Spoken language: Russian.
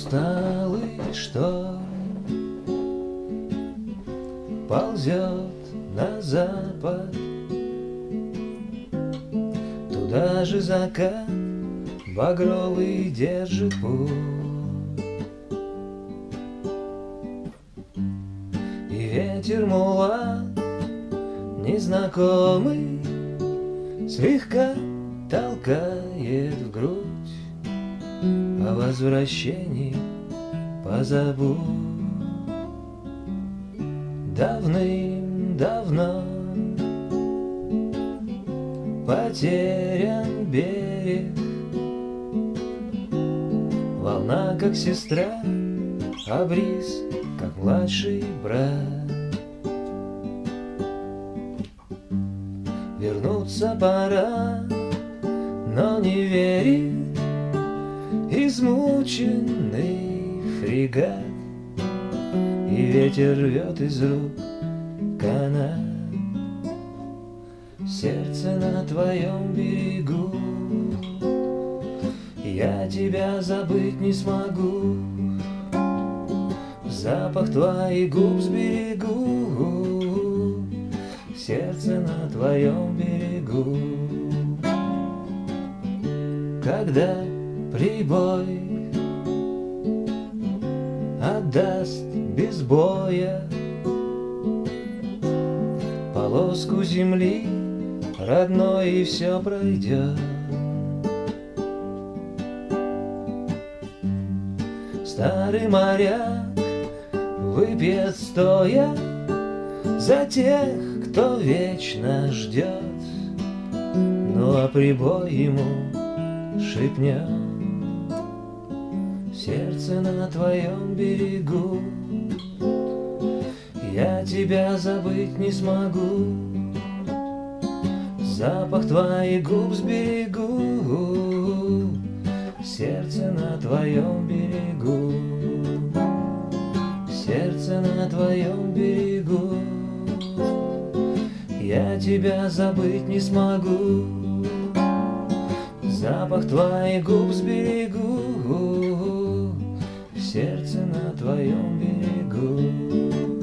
усталый шторм ползет на запад, туда же закат багровый держит путь. И ветер мулат незнакомый слегка толкает в грудь, о возвращении позабудь. Давным-давно потерян берег, волна как сестра, а бриз как младший брат. Вернуться пора, но не верит измученный фрегат, и ветер рвет из рук канат. Сердце на твоем берегу, я тебя забыть не смогу. Запах твоих губ сберегу, сердце на твоем берегу. Когда прибой отдаст без боя полоску земли родной, и все пройдет. Старый моряк выпьет стоя за тех, кто вечно ждет, ну а прибой ему шепнет: сердце на твоем берегу, я тебя забыть не смогу. Запах твоих губ сберегу, сердце на твоем берегу, сердце на твоем берегу, я тебя забыть не смогу. Запах твоих губ сберегу, сердце на твоем берегу.